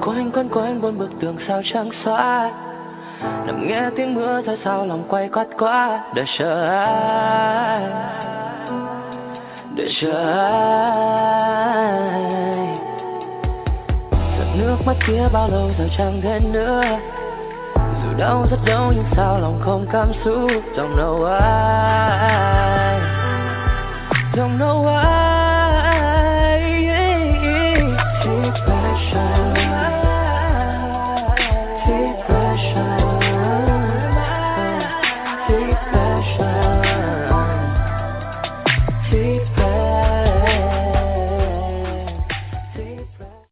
quanh bốn bức tường sao trắng xóa. Nằm nghe tiếng mưa rơi sao lòng quay quắt quá. Để chờ ai, để chờ ai. Giọt nước mắt kia bao lâu giờ chẳng đến nữa. Dù đau rất đau nhưng sao lòng không cảm xúc. Don't know why.